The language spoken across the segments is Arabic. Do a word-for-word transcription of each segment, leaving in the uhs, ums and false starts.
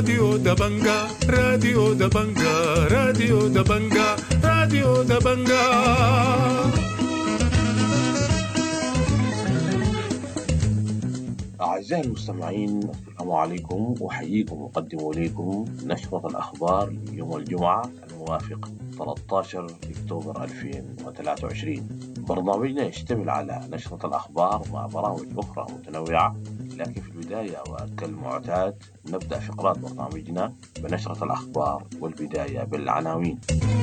راديو دبنجا راديو دبنجا راديو دبنجا راديو دبنجا. أعزائي المستمعين، السلام عليكم، أحييكم وأقدم إليكم نشرة الأخبار ليوم الجمعة الموافق ثلاثة عشر أكتوبر ألفين وثلاثة وعشرين. برنامجنا يشتمل على نشرة الأخبار مع برامج أخرى متنوعة، لكن في البداية وكالمعتاد نبدأ فقرات برنامجنا بنشرة الأخبار، والبداية بالعناوين.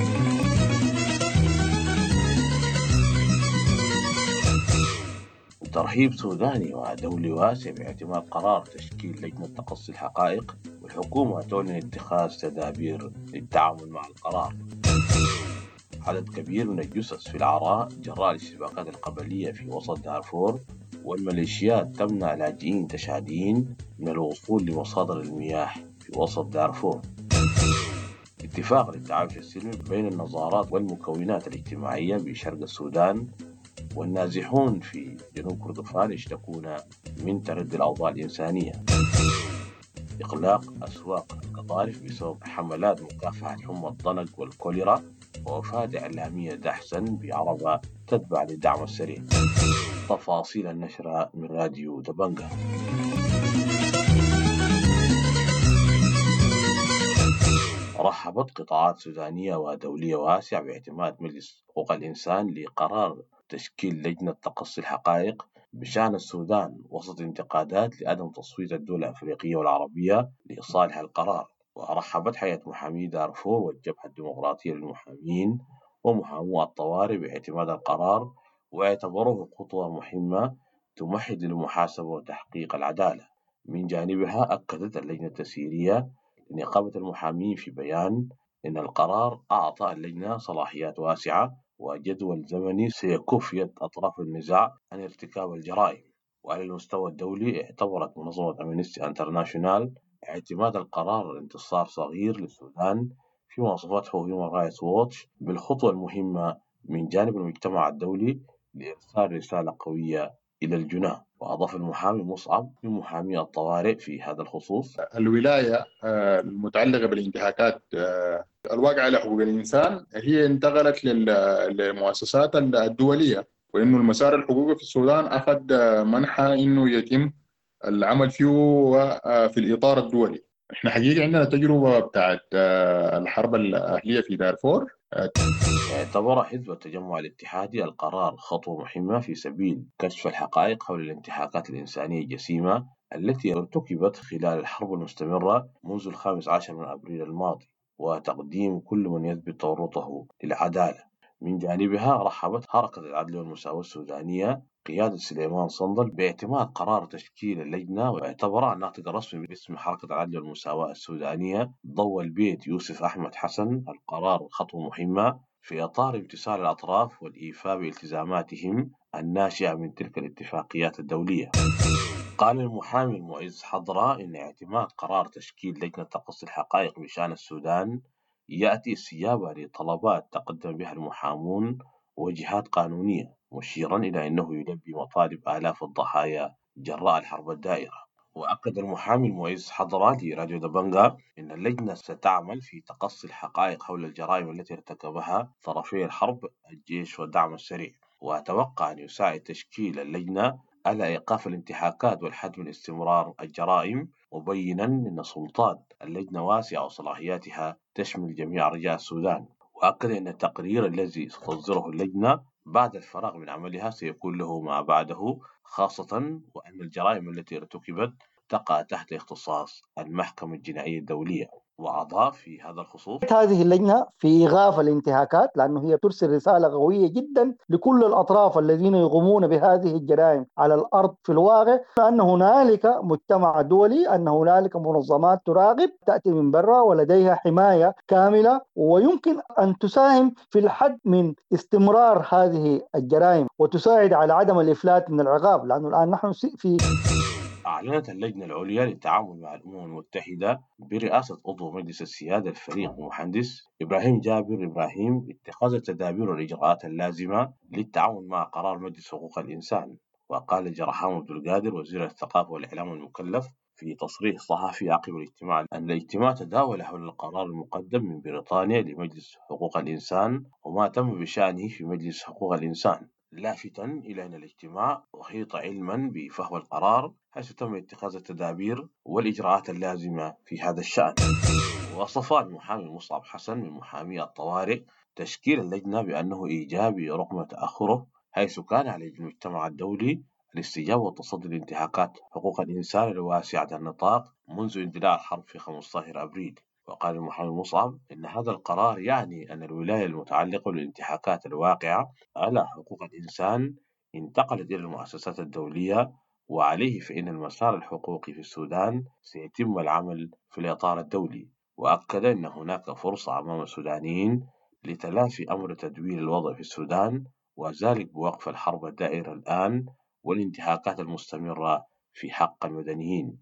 ترحيب سوداني ودولي واسع باعتماد قرار تشكيل لجنة تقصي الحقائق، والحكومة تعلن اتخاذ تدابير للتعامل مع القرار. عدد كبير من الجثث في العراء جراء الاشتباكات القبلية في وسط دارفور، والميليشيات تمنع لاجئين تشاديين من الوصول لمصادر المياه في وسط دارفور. اتفاق للتعايش السلمي بين النظارات والمكونات الاجتماعية بشرق السودان، والنازحون في جنوب كردفان يشتكون من تردي الأوضاع الإنسانية. إغلاق أسواق القطارف بسبب حملات مكافحة حمى الضنك والكوليرا، ووفاة إعلامية دحسن بعربة تتبع للدعم السريع. تفاصيل النشرة من راديو دبنجا. رحبت قطاعات سودانية ودولية واسعة باعتماد مجلس حقوق الإنسان لقرار تشكيل لجنة تقصي الحقائق بشأن السودان وسط انتقادات لعدم تصويت الدول الأفريقية والعربية لإصالح القرار. ورحبت هيئة محامي دارفور والجبهة الديمقراطية للمحامين ومحامو الطوارئ باعتماد القرار، واعتبروه خطوة مهمة تمهد للمحاسبة وتحقيق العدالة. من جانبها أكدت اللجنة التسييرية لنقابة المحامين في بيان إن القرار أعطى اللجنة صلاحيات واسعة وجدول زمني سيكف يد أطراف النزاع عن ارتكاب الجرائم. وعلى المستوى الدولي اعتبرت منظمة أمنستي انترناشونال اعتماد القرار انتصار صغير للسودان، فيما وصفته هيومان رايتس ووتش بالخطوة المهمة من جانب المجتمع الدولي لإرسال رسالة قوية إلى الجناه. وأضاف المحامي مصعب من محامي الطوارئ في هذا الخصوص: الولاية المتعلقة بالانتهاكات الواقعة على حقوق الإنسان هي انتقلت للمؤسسات الدولية، وإنه المسار الحقوقي في السودان أخذ منحى إنه يتم العمل فيه في الإطار الدولي. إحنا حقيقة عندنا تجربة بتاعت الحرب الأهلية في دارفور. اعتبر حزب التجمع الاتحادي القرار خطوة مهمة في سبيل كشف الحقائق حول الانتهاكات الإنسانية الجسيمة التي ارتكبت خلال الحرب المستمرة منذ الخامس عشر من أبريل الماضي، وتقديم كل من يثبت تورطه للعدالة. من جانبها رحبت حركة العدل والمساواة السودانية قيادة سليمان صندل باعتماد قرار تشكيل اللجنة، واعتبرها الناطق الرسمي باسم حركة العدل والمساواة السودانية ضوى البيت يوسف أحمد حسن القرار خطوة مهمة في إطار امتثال الأطراف والإيفاء بالتزاماتهم الناشئة من تلك الاتفاقيات الدولية. قال المحامي المعز حضرة إن اعتماد قرار تشكيل لجنة تقصي الحقائق بشأن السودان يأتي استجابة لطلبات تقدم بها المحامون وجهات قانونية، مشيرا إلى أنه يلبي مطالب آلاف الضحايا جراء الحرب الدائرة. وأكد المحامي المعز حضرة لراديو دبنجا إن اللجنة ستعمل في تقصي الحقائق حول الجرائم التي ارتكبها طرفي الحرب الجيش والدعم السريع، وأتوقع أن يساعد تشكيل اللجنة على إيقاف الانتهاكات والحد من استمرار الجرائم، مبينا أن سلطات اللجنة واسعة وصلاحياتها تشمل جميع أرجاء السودان. وأكد أن التقرير الذي ستصدره اللجنة بعد الفراغ من عملها سيكون له ما بعده، خاصة وأن الجرائم التي ارتكبت تقع تحت اختصاص المحكمة الجنائية الدولية. وأضاف في هذا الخصوص: هذه اللجنة في إيقاف الانتهاكات، لأنه هي ترسل رسالة قوية جدا لكل الأطراف الذين يقومون بهذه الجرائم على الأرض في الواقع، أن هنالك مجتمع دولي، أن هنالك منظمات تراقب تأتي من برا ولديها حماية كاملة، ويمكن أن تساهم في الحد من استمرار هذه الجرائم وتساعد على عدم الإفلات من العقاب، لأنه الآن نحن في أعلنت اللجنة العليا للتعاون مع الأمم المتحدة برئاسة عضو مجلس السيادة الفريق المهندس إبراهيم جابر إبراهيم اتخاذ التدابير والإجراءات اللازمة للتعاون مع قرار مجلس حقوق الإنسان، وقال جرحام عبد القادر وزير الثقافة والإعلام المكلف في تصريح صحفي عقب الاجتماع أن الاجتماع تداول حول القرار المقدم من بريطانيا لمجلس حقوق الإنسان وما تم بشأنه في مجلس حقوق الإنسان، لافتا إلى أن الاجتماع أحيط علما بفهو القرار حيث تم اتخاذ التدابير والإجراءات اللازمة في هذا الشأن. وصف المحامي مصعب حسن من محامي الطوارئ تشكيل اللجنة بأنه إيجابي رغم تأخره، حيث كان على المجتمع الدولي الاستجابة والتصدي لانتهاكات حقوق الإنسان الواسعة النطاق منذ اندلاع الحرب في خمسة عشر أبريل. وقال المحامي مصعب إن هذا القرار يعني أن الولاية المتعلقة بالانتهاكات الواقعة على حقوق الإنسان انتقلت إلى المؤسسات الدولية، وعليه فإن المسار الحقوقي في السودان سيتم العمل في الإطار الدولي. وأكد أن هناك فرصة أمام السودانيين لتلافي أمر تدوير الوضع في السودان، وذلك بوقف الحرب الدائرة الآن والانتهاكات المستمرة في حق المدنيين.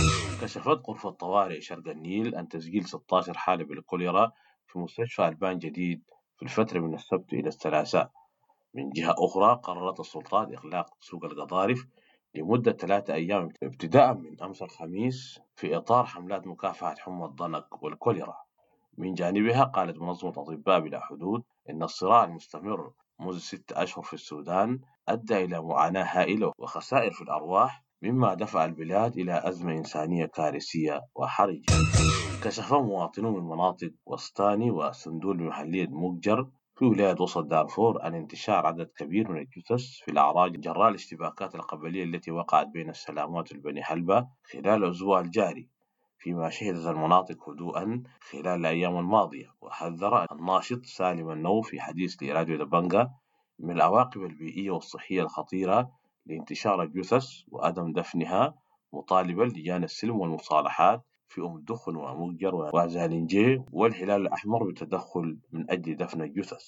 كشفت غرفة طوارئ شرق النيل عن تسجيل ستة عشر حالة بالكوليرا في مستشفى ألبان جديد في الفترة من السبت إلى الثلاثاء. من جهة أخرى قررت السلطات إغلاق سوق القضارف لمدة ثلاثة أيام ابتداء من أمس الخميس في إطار حملات مكافحة حمى الضنك والكوليرا. من جانبها قالت منظمة أطباء بلا حدود إن الصراع المستمر منذ ستة أشهر في السودان أدى إلى معاناة هائلة وخسائر في الأرواح، مما دفع البلاد إلى أزمة إنسانية كارثية وحرجة. كشف مواطنون من مناطق وسطاني وسندول بمحلية مقجر في ولاية وسط دارفور عن انتشار عدد كبير من الجثث في الأعراج جراء الاشتباكات القبلية التي وقعت بين السلامات والبني حلبة خلال الأسبوع الجاري، فيما شهدت المناطق هدوءا خلال الأيام الماضية. وحذر الناشط سالم النو في حديث لراديو دبنجا من العواقب البيئية والصحية الخطيرة لانتشار الجثث وعدم دفنها، مطالبا لجان السلم والمصالحات في أم الدخن ومقجر وزالنجي والهلال الأحمر بالتدخل من أجل دفن الجثث.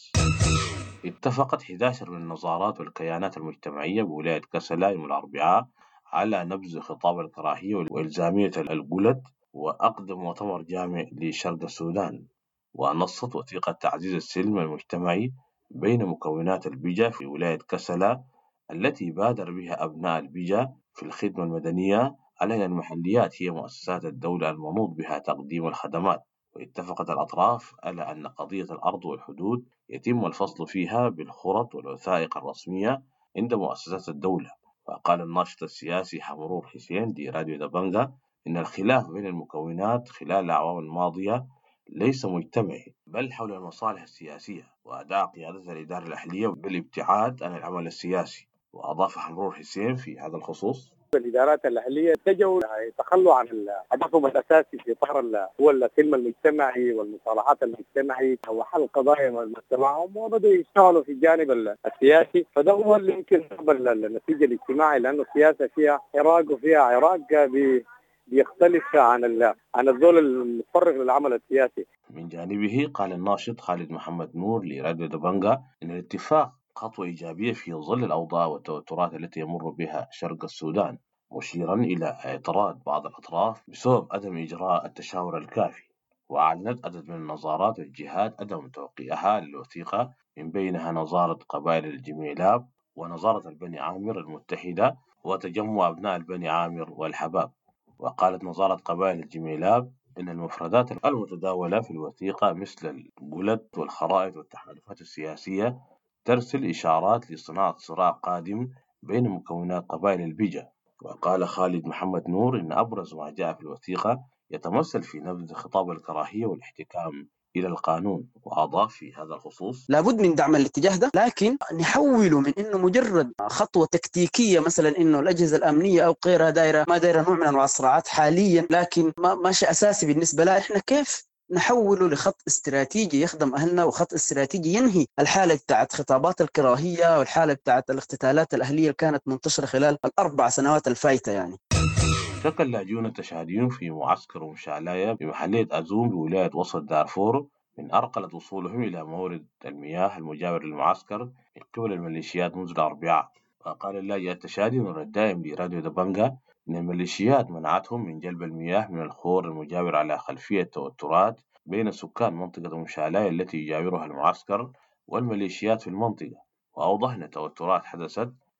اتفقت إحدى عشرة من النظارات والكيانات المجتمعية بولاية كسلا يوم الأربعاء على نبذ خطاب الكراهية وإلزامية الجلد وأقدم مؤتمر جامع لشرق السودان. ونصت وثيقة تعزيز السلم المجتمعي بين مكونات البيجا في ولاية كسلا التي بادر بها أبناء البيجا في الخدمة المدنية على أن المحليات هي مؤسسات الدولة المنوط بها تقديم الخدمات. واتفقت الأطراف على أن قضية الأرض والحدود يتم الفصل فيها بالخرط والوثائق الرسمية عند مؤسسات الدولة. وقال الناشط السياسي حمرور حسين لراديو دبنجا إن الخلاف بين المكونات خلال الأعوام الماضية ليس مجتمعي بل حول المصالح السياسية وأداء قيادة الإدارة الأهلية بالابتعاد عن العمل السياسي. وأضاف حمرور حسين في هذا الخصوص: الإدارات الأهلية اتجهوا يتخلوا عن هدفهم الأساسي في إطار هو السلم المجتمعي والمصالحات المجتمعي وحل قضايا مجتمعهم، وبدأوا يشتغلوا في الجانب السياسي. فده هو اللي يمكن قبل النتيجة الاجتماعي، لأنه السياسة فيها حراك وفيها عراق بيختلف عن عن الزول المتفرغ للعمل السياسي. من جانبه قال الناشط خالد محمد نور لراديو دبنجا إن الاتفاق خطوة إيجابية في ظل الأوضاع والتوترات التي يمر بها شرق السودان، مشيرا إلى اعتراض بعض الأطراف بسبب عدم إجراء التشاور الكافي. وأعلنت عدد من النظارات والجهات عدم توقيعها للوثيقة، من بينها نظارة قبائل الجميلاب ونظارة البني عامر المتحدة وتجمع أبناء البني عامر والحباب. وقالت نظارة قبائل الجميلاب إن المفردات المتداولة في الوثيقة مثل الجلد والخرائط والتحالفات السياسية ترسل إشارات لصناعة صراع قادم بين مكونات قبائل البيجا. وقال خالد محمد نور إن أبرز ما جاء في الوثيقة يتمثل في نبذ خطاب الكراهية والاحتكام إلى القانون. وأضاف في هذا الخصوص: لابد من دعم الاتجاه ده، لكن نحوله من إنه مجرد خطوة تكتيكية، مثلا إنه الأجهزة الأمنية أو غيرها دايرة ما دايرة نوع من أنواع الصراعات حاليا، لكن ما ماشي أساسي بالنسبة لها. إحنا كيف نحوله لخط استراتيجي يخدم أهلنا وخط استراتيجي ينهي الحالة بتاعت خطابات الكراهية والحالة بتاعت الاختتالات الأهلية اللي كانت منتشرة خلال الأربع سنوات الفايتة. يعني شكل لاجئون التشهديون في معسكر مشعلاية بمحلية أزوم بولاية وسط دارفور من أرقلت وصولهم إلى مورد المياه المجاور للمعسكر من قبل الميليشيات منذ الأربعاء. وقال اللاجئ التشهدي نور الدائم لراديو دبنجا إن الميليشيات منعتهم من جلب المياه من الخور المجاور على خلفية توترات بين سكان منطقة مشعلاية التي يجاورها المعسكر والميليشيات في المنطقة. وأوضح أن التوترات حدثت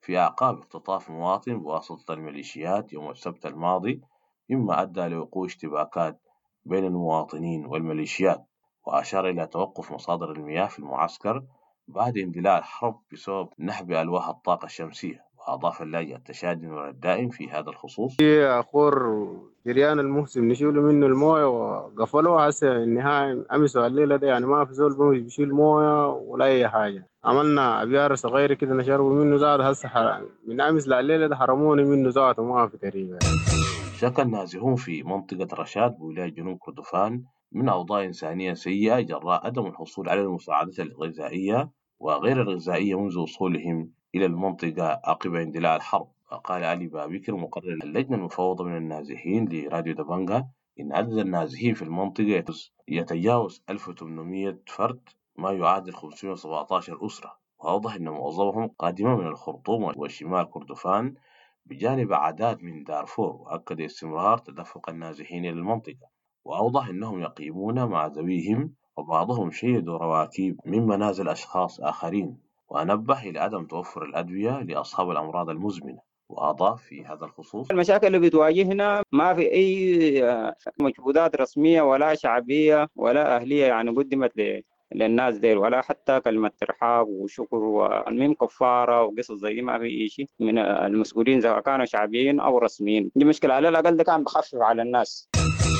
في أعقاب اختطاف مواطن بواسطة الميليشيات يوم السبت الماضي، مما أدى لوقوع اشتباكات بين المواطنين والميليشيات، وأشار إلى توقف مصادر المياه في المعسكر بعد اندلاع الحرب بسبب نحب ألواح الطاقة الشمسية. وأضاف اللاجئ التشادي نور الدائم في هذا الخصوص: أخور جريان الموسم نشيلوا منه المويه وقفلوه هسه النهاية أمسوا الليلة ده، يعني ما في زول بيشيل مويه ولا أي حاجة. عملنا أبيار صغيرة كده نشربوا منه زاد، هسه من أمس لليلة ده حرموني منه زاد وما في تقريبا. شكى النازحون في منطقة رشاد بولاية جنوب كردفان من أوضاع إنسانية سيئة جراء عدم الحصول على المساعدات الغذائية وغير الغذائية منذ وصولهم إلى المنطقة عقب اندلاع الحرب. وقال علي بابكر مقرر اللجنة المفوضة من النازحين لراديو دبنجة إن عدد النازحين في المنطقة يتجاوز ألف وثمانمئة فرد، ما يعادل خمسمئة وسبعة عشر أسرة. وأوضح أن معظمهم قادمة من الخرطوم وشمال كردفان بجانب أعداد من دارفور، وأكد استمرار تدفق النازحين إلى المنطقة. وأوضح أنهم يقيمون مع ذويهم، وبعضهم شيدوا رواكيب من منازل أشخاص آخرين. ونبه إلى عدم توفر الأدوية لأصحاب الأمراض المزمنة. وأضاف في هذا الخصوص: المشاكل اللي بتواجهنا ما في أي مجهودات رسمية ولا شعبية ولا أهلية يعني قدمت للناس ديل، ولا حتى كلمة ترحاب وشكر والمهم كفارة وقصص زي دي ما في شيء من المسؤولين سواء كانوا شعبيين أو رسميين. دي مشكلة على الأقل ده كان بخفف على الناس.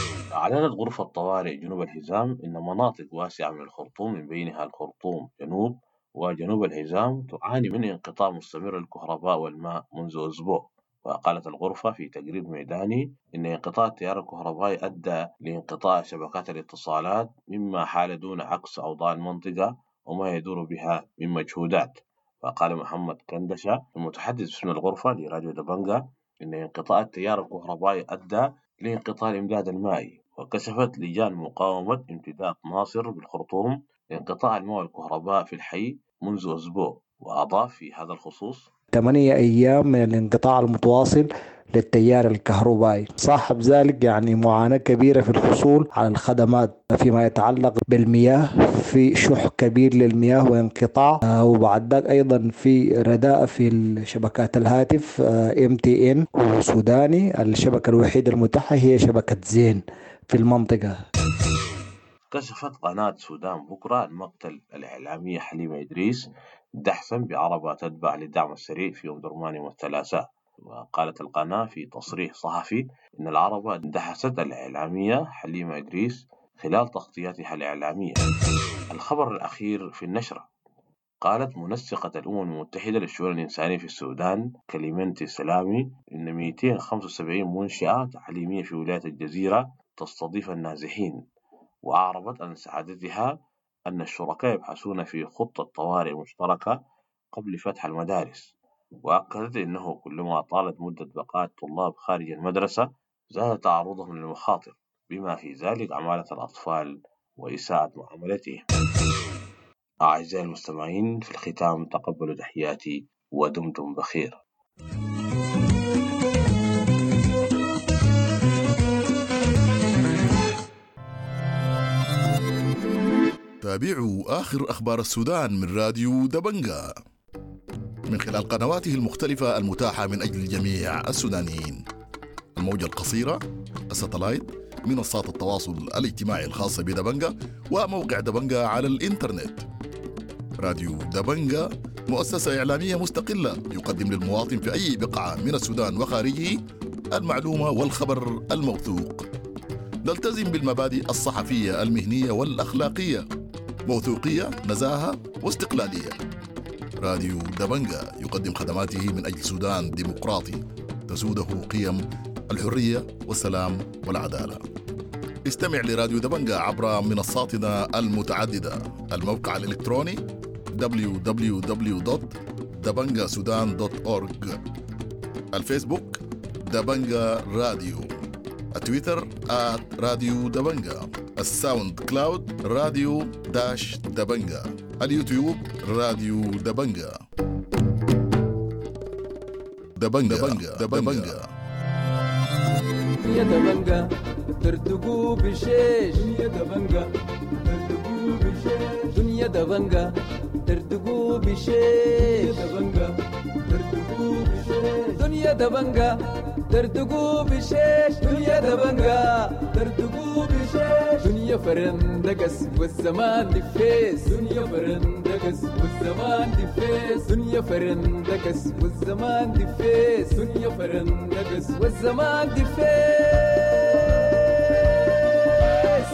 أعلنت غرفة طوارئ جنوب الحزام إن مناطق واسعة من الخرطوم من بينها الخرطوم جنوب وجنوب الحزام تعاني من انقطاع مستمر للكهرباء والماء منذ أسبوع. وقالت الغرفة في تقرير ميداني إن انقطاع التيار الكهربائي أدى لانقطاع شبكات الاتصالات، مما حال دون عكس أوضاع المنطقة وما يدور بها من مجهودات. وقال محمد كندشة المتحدث باسم الغرفة لراديو دبنجة إن انقطاع التيار الكهربائي أدى لانقطاع الإمداد المائي. وكشفت لجان مقاومة امتداد ناصر بالخرطوم لانقطاع الماء والكهرباء في الحي منذ أسبوع. وأضاف في هذا الخصوص: ثمانية أيام من الانقطاع المتواصل للتيار الكهربائي، صاحب ذلك يعني معاناة كبيرة في الحصول على الخدمات فيما يتعلق بالمياه، في شح كبير للمياه وانقطاع، وبعد ذلك أيضا في رداء في شبكات الهاتف ام تي ان وسوداني. الشبكة الوحيدة المتاحة هي شبكة زين في المنطقة. كشفت قناة سودان بكرة عن مقتل الإعلامية حليمة إدريس دحسا بعربة تتبع للدعم السريع في أم درمان يوم الثلاثاء. وقالت القناة في تصريح صحفي إن العربة دحست الإعلامية حليمة إدريس خلال تغطياتها الإعلامية. الخبر الأخير في النشرة: قالت منسقة الأمم المتحدة للشؤون الإنسانية في السودان كليمنتي سلامي إن مئتين وخمسة وسبعين منشأة تعليمية في ولاية الجزيرة تستضيف النازحين، وأعربت عن سعادتها أن الشركاء يبحثون في خطة طوارئ مشتركة قبل فتح المدارس. وأكدت أنه كلما طالت مدة بقاء الطلاب خارج المدرسة زاد تعرضهم للمخاطر، بما في ذلك عمالة الأطفال وإساءة معاملتهم. أعزائي المستمعين، في الختام تقبلوا تحياتي ودمتم بخير. تابعوا آخر أخبار السودان من راديو دبنجة من خلال قنواته المختلفة المتاحة من أجل جميع السودانيين: الموجة القصيرة، الساتلايت، منصات التواصل الاجتماعي الخاصة بدبنجة، وموقع دبنجة على الإنترنت. راديو دبنجة مؤسسة إعلامية مستقلة يقدم للمواطن في أي بقعة من السودان وخارجه المعلومة والخبر الموثوق. نلتزم بالمبادئ الصحفية المهنية والأخلاقية: موثوقية، نزاهة، واستقلالية. راديو دبنجة يقدم خدماته من أجل سودان ديمقراطي تسوده قيم الحرية والسلام والعدالة. استمع لراديو دبنجة عبر منصاتنا المتعددة: الموقع الإلكتروني دبليو دبليو دبليو دوت دبنجة سودان دوت أورج، الفيسبوك دبنجة راديو، التويتر آت راديو دبنجة، الساوند كلاود راديو داش دبنجة، اليوتيوب راديو دبنجة. دبنجة دبنجة, دبنجة. يا دبنجة ترتقوا بشيش، يا دبنجة ترتقوا بشيش، دنيا دبنجة ترتقوا بشيش، يا دبنجة ترتقوا دنيا دبنجا دردقو بشيش دنيا دبنجا دردقو بشيش دنيا فرندقس والزمان دفيس دنيا فرندقس والزمان دفيس دنيا فرندقس والزمان دفيس دنيا فرندقس والزمان دفيس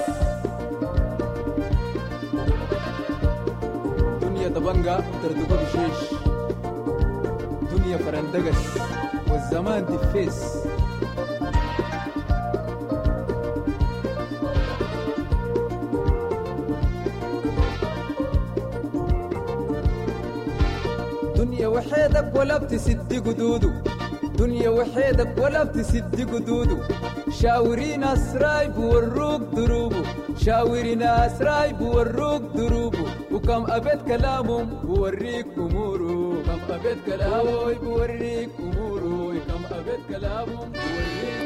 دنيا دبنجا دردقو بشيش دنيا فرندقس والزمان دفيس دنيا وحيدك ولا بتسد قدودو دنيا وحيدك ولا بتسد قدودو شاورين اسراي بوروك دروبو شاورين اسراي بوروك دروبو وكم ابد كلامهم بوريك امورو كم ابد كلامهم بوريك امورو كم ابد كلامهم بوريك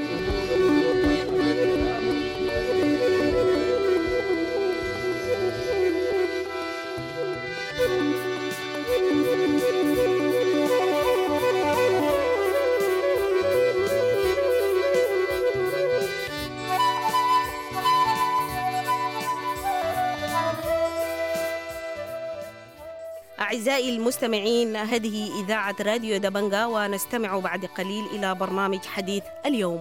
أعزائي المستمعين، هذه إذاعة راديو دبنجا، ونستمع بعد قليل إلى برنامج حديث اليوم.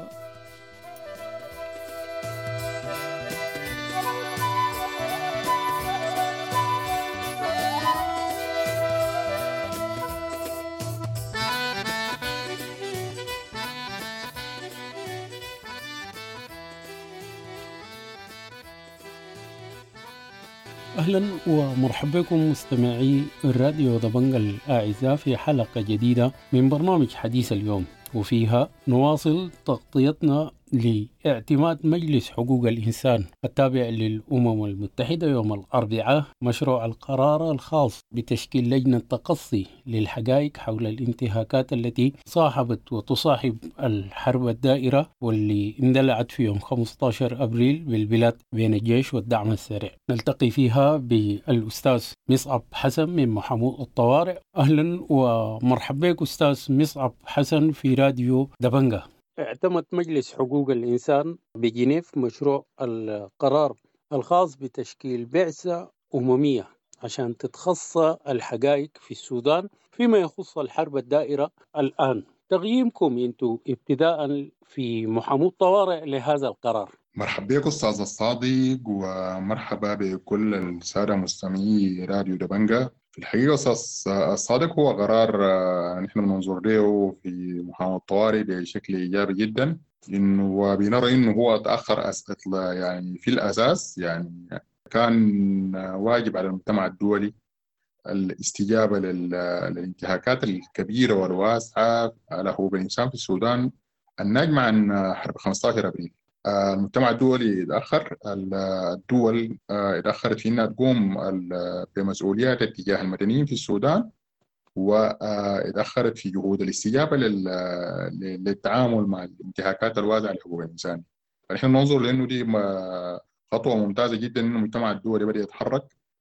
أهلا ومرحبا بكم مستمعي الراديو دبنجا الأعزاء في حلقة جديدة من برنامج حديث اليوم، وفيها نواصل تغطيتنا لاعتماد مجلس حقوق الإنسان التابع للأمم المتحدة يوم الأربعاء مشروع القرار الخاص بتشكيل لجنة تقصي للحقائق حول الانتهاكات التي صاحبت وتصاحب الحرب الدائرة واللي اندلعت في يوم خمسة عشر أبريل بالبلاد بين الجيش والدعم السريع. نلتقي فيها بالأستاذ مصعب حسن من محامو الطوارئ. أهلا ومرحبا بك أستاذ مصعب حسن في راديو دبنجا. اعتمد مجلس حقوق الإنسان بجنيف مشروع القرار الخاص بتشكيل بعثة أممية عشان تتخصى الحقائق في السودان فيما يخص الحرب الدائرة الآن. تقييمكم أنتم ابتداء في محامو الطوارئ لهذا القرار؟ مرحبا بك أستاذ الصادق، ومرحبا بكل السادة مستمعي راديو دبنجا. في الحقيقة أستاذ الصادق هو قرار نحن بننظر له في محاماة الطوارئ بشكل إيجابي جدا، إنه وبنرى إنه هو تأخر يعني في الأساس، يعني كان واجب على المجتمع الدولي الاستجابة للانتهاكات الكبيرة والواسعة على حقوق الإنسان في السودان الناجمة عن حرب خمسة عشر أبريل. المجتمع الدولي يتأخر، الدول اتأخرت في أنها تقوم بمسؤوليات اتجاه المدنيين في السودان، واتأخرت في جهود الاستجابة للتعامل مع الانتهاكات الواسعة لحقوق الإنسان. فنحن ننظر لأنه دي خطوة ممتازة جدا أن المجتمع الدولي بدأ يتحرك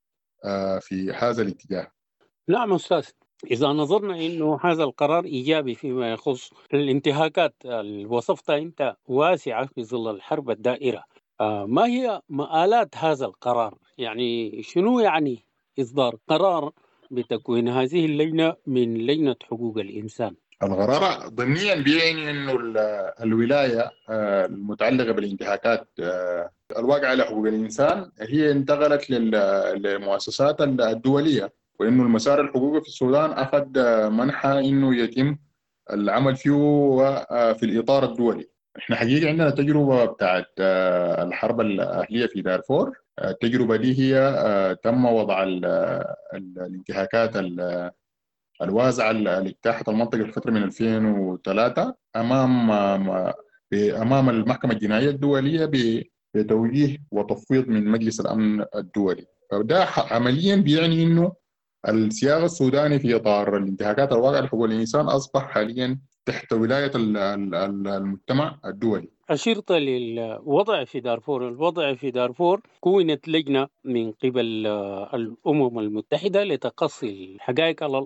في هذا الاتجاه. نعم أستاذ، إذا نظرنا إنه هذا القرار إيجابي فيما يخص الانتهاكات اللي وصفتها أنت واسعة في ظل الحرب الدائرة، آه ما هي مآلات هذا القرار؟ يعني شنو يعني إصدار قرار بتكوين هذه اللجنة من لجنة حقوق الإنسان؟ القرار ضمنيا بيعني إنه الولاية المتعلقة بالانتهاكات الواقعة على حقوق الإنسان هي انتقلت للمؤسسات الدولية، وإنه المسار الحقوقي في السودان أخذ منحى إنه يتم العمل فيه في الإطار الدولي. إحنا حقيقة عندنا تجربة بتاعت الحرب الأهلية في دارفور. التجربة دي هي تم وضع الانتهاكات الواسعة اللي اجتاحت المنطقة في الفترة من ألفين وثلاثة أمام أمام المحكمة الجنائية الدولية بتوجيه وتفويض من مجلس الأمن الدولي. فده عمليا بيعني إنه السياق السوداني في إطار الانتهاكات الواقعة لحقوق الإنسان أصبح حاليا تحت ولاية المجتمع الدولي. أشرت للوضع في دارفور. الوضع في دارفور كونت لجنة من قبل الأمم المتحدة لتقصي الحقائق على الأرض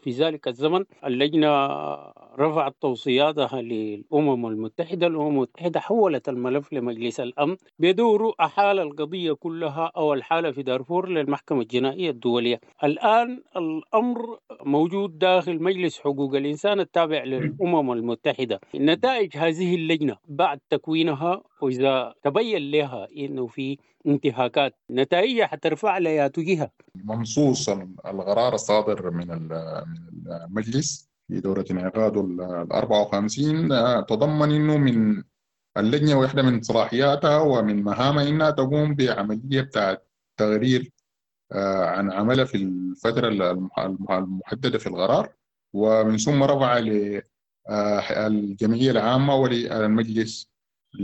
في ذلك الزمن اللجنة رفعت توصياتها للأمم المتحدة. الأمم المتحدة حولت الملف لمجلس الأمن، بيدوروا أحال القضية كلها أو الحالة في دارفور للمحكمة الجنائية الدولية. الآن الأمر موجود داخل مجلس حقوق الإنسان التابع للأمم المتحدة. نتائج هذه اللجنة بعد تكوينها، وإذا تبين لها إنه في انتهاكات، نتائجها حترفع ليات جهة. منصوص القرار الصادر من من المجلس في دورة انعقاده ال أربعة وخمسين تضمن انه من اللجنة واحدة من صلاحياتها ومن مهامها انها تقوم بعملية بتاعت تقرير عن عملها في الفترة المحددة في القرار، ومن ثم رفع للجمعية العامة وللمجلس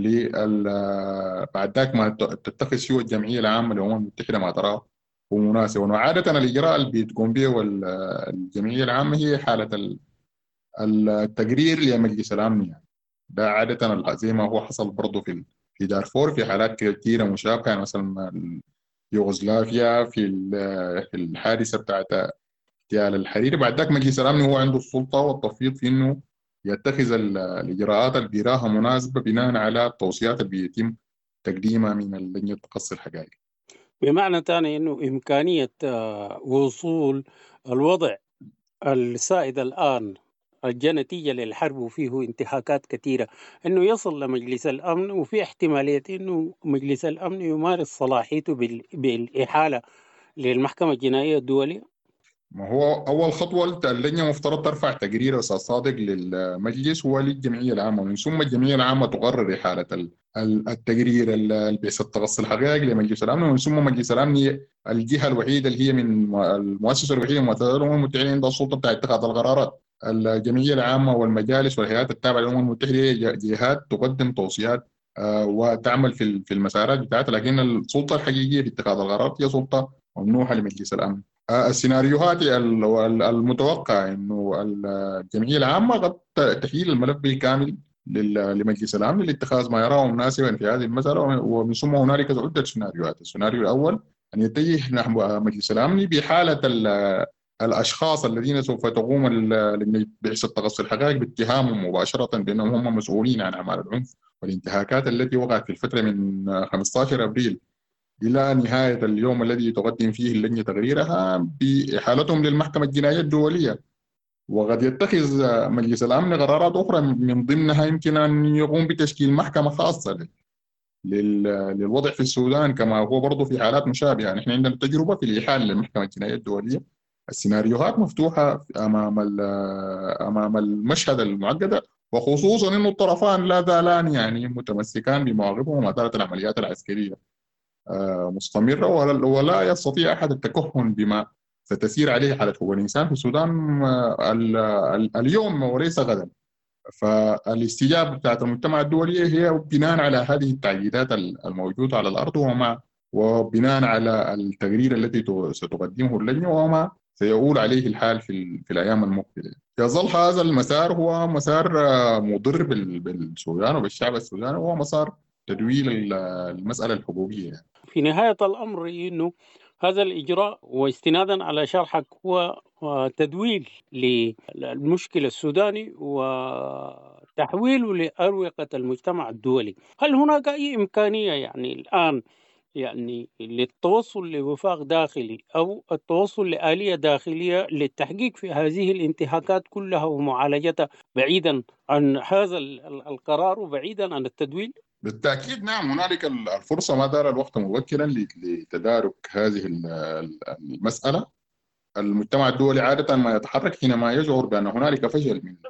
بعد ذاك ما تتخذ فيه الجمعية العامة للأمم المتحدة ما تراه ومناسب. وعادة الإجراء اللي بتقوم به الجمعية العامة هي حالة التقرير لمجلس الأمن، يعني ده عادة زي ما هو حصل برضه في في دارفور في حالات كثيرة مشابهة، يعني مثلا يوغوسلافيا في في الحادثة بتاعت اغتيال الحريري. بعد ذاك مجلس الأمن هو عنده السلطة والتفويض في إنه يتخذ الإجراءات اللي بيراها مناسبة بناء على التوصيات اللي بيتم تقديمها من اللجنة تقصي الحقائق. بمعنى ثاني إنه إمكانية وصول الوضع السائد الآن الجا نتيجة للحرب وفيه انتهاكات كثيرة إنه يصل لمجلس الأمن، وفي احتمالية إنه مجلس الأمن يمارس صلاحيته بالإحالة للمحكمة الجنائية الدولية. ما هو أول خطوة اللجنة مفترض ترفع تقرير أستاذ صادق للمجلس وللجمعية العامة، ومن ثم الجمعية العامة تقرر إحالة التقرير البعثة تقصي الحقائق لمجلس الأمن، ومن ثم مجلس الأمن الجهة الوحيدة اللي هي من المؤسسة الوحيدة من الأمم المتحدة عندها السلطة بتاع اتخاذ القرارات. الجمعية العامة والمجالس والهيئات التابعة للأمم المتحدة هي جهات تقدم توصيات وتعمل في في المسارات بتاعتها، لكن السلطة الحقيقية في اتخاذ القرارات هي سلطة ممنوحة لمجلس الأمن. السيناريوهات المتوقع انه الجمعيه العامه قد تحيل الملف بالكامل لمجلس الامن لاتخاذ ما يراه مناسبا في هذه المساله، ومن ثم هنالك عده سيناريوهات. السيناريو الاول ان يتجه نحو مجلس الامن بحاله الاشخاص الذين سوف تقوم بعثه تقصي الحقائق باتهامهم مباشره بانهم هم مسؤولين عن اعمال العنف والانتهاكات التي وقعت في الفتره من خمسة عشر ابريل إلى نهاية اليوم الذي تقدم فيه اللجنة تقريرها بإحالتهم للمحكمة الجنائية الدولية. وقد يتخذ مجلس الأمن قرارات أخرى من ضمنها يمكن أن يقوم بتشكيل محكمة خاصة للوضع في السودان كما هو برضو في حالات مشابهة. يعني إحنا عندنا تجربة في الإحالة للمحكمة الجنائية الدولية. السيناريوهات مفتوحة أمام أمام المشهد المعقد، وخصوصا أن الطرفان لا زالان يعني متمسكان بمواقفهم وما زالت العمليات العسكرية مستمرة، ولا يستطيع أحد التكهن بما ستسير عليه حالة حقوق الإنسان في السودان اليوم وليس غدا. فالاستجابة بتاعت المجتمع الدولي هي بناء على هذه التعقيدات الموجودة على الأرض، وما وبناء على التقرير التي ستقدمه اللجنة وما سيؤول عليه الحال في, في الأيام المقبلة. يظل هذا المسار هو مسار مضر بالسودان وبالشعب السوداني، وهو مسار تدويل المسألة الحقوقية. في نهاية الأمر إنه هذا الإجراء واستنادا على شرحك هو تدويل للمشكلة السوداني وتحويله لأروقة المجتمع الدولي. هل هناك أي إمكانية يعني الآن يعني للتوصل لوفاق داخلي أو التوصل لآلية داخلية للتحقيق في هذه الانتهاكات كلها ومعالجتها بعيدا عن هذا القرار وبعيدا عن التدويل؟ بالتأكيد نعم، هنالك الفرصة ما دار الوقت مبكرا لتدارك هذه المسألة. المجتمع الدولي عادة ما يتحرك حينما يشعر بأن هنالك فشل من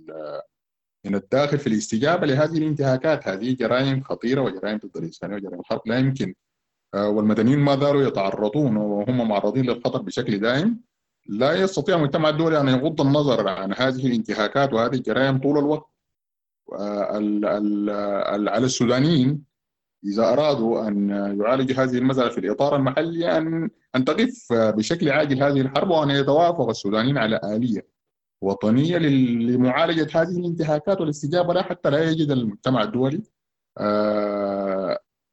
من الداخل في الاستجابة لهذه الانتهاكات. هذه جرائم خطيرة وجرائم ضد الإنسانية وجرائم الحرب لا يمكن، والمدنيين ما زالوا يتعرضون وهم معرضين للخطر بشكل دائم. لا يستطيع المجتمع الدولي أن يغض النظر عن هذه الانتهاكات وهذه الجرائم طول الوقت. على السودانيين إذا أرادوا أن يعالجوا هذه المسألة في الإطار المحلي أن أن تقف بشكل عاجل هذه الحرب، وأن يتوافق السودانيين على آلية وطنية لمعالجة هذه الانتهاكات والاستجابة لها، حتى لا يجد المجتمع الدولي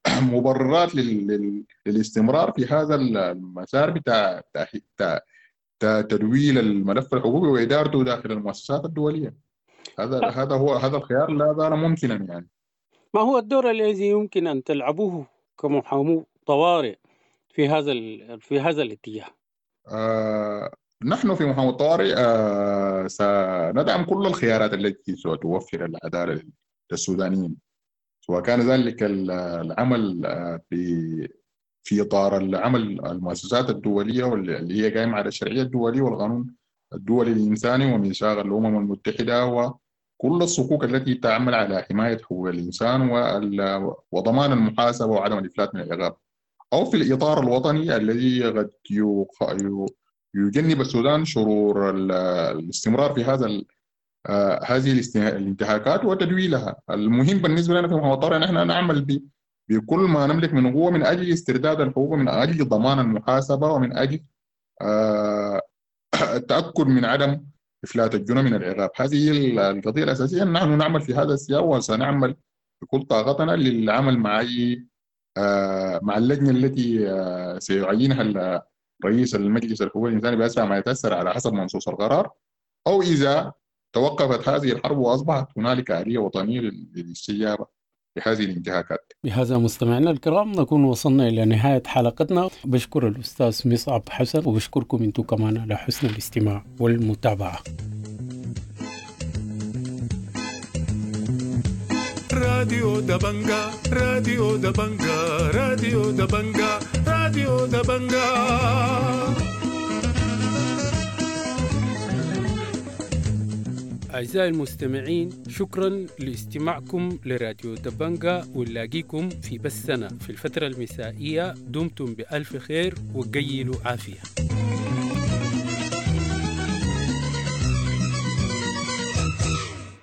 مبررات للاستمرار في هذا المسار بتاع تدويل الملف الحقوقي وادارته داخل المؤسسات الدوليه. هذا هذا هو هذا الخيار لا زال ممكنا. يعني ما هو الدور الذي يمكن ان تلعبوه كمحامو طوارئ في هذا في هذا الاتجاه؟ آه نحن في محامو الطوارئ آه سندعم كل الخيارات التي ستوفر العداله للسودانيين، سواء كان ذلك العمل في في اطار العمل المؤسسات الدوليه واللي هي قائمه على الشرعيه الدوليه والقانون الدولي الانساني وميثاق الامم المتحده وكل الصكوك التي تعمل على حمايه حقوق الانسان وضمان المحاسبه وعدم الافلات من العقاب، او في الاطار الوطني الذي قد يجنب السودان شرور الاستمرار في هذا آه هذه الانتهاكات وتدويلها. المهم بالنسبه لنا في محاماه الطوارئ نحن نعمل بكل ما نملك من قوه من اجل استرداد الحقوق، من اجل ضمان المحاسبه، ومن اجل آه التاكد من عدم افلات الجنى من العقاب. هذه هي القضيه الاساسيه. نحن نعمل في هذا السياق وسنعمل بكل طاقتنا للعمل مع اي آه مع اللجنه التي آه سيعينها رئيس المجلس الحقوقي الانساني باسرع ما يتاثر على حسب منصوص القرار، او اذا توقفت هذه الحرب واصبحت هنالك آلية وطنيه للاستجابه لهذه الانتهاكات. بهذا مستمعينا الكرام نكون وصلنا الى نهايه حلقتنا. بشكر الاستاذ مصعب حسن وبشكركم انتم كمان على حسن الاستماع والمتابعه. راديو دبنجا راديو دبنجا راديو دبنجا راديو دبنجا. أعزائي المستمعين، شكرا لاستماعكم لراديو دبنجا، ونلاقيكم في بثنا في الفترة المسائية. دمتم بألف خير وقيلوا عافية.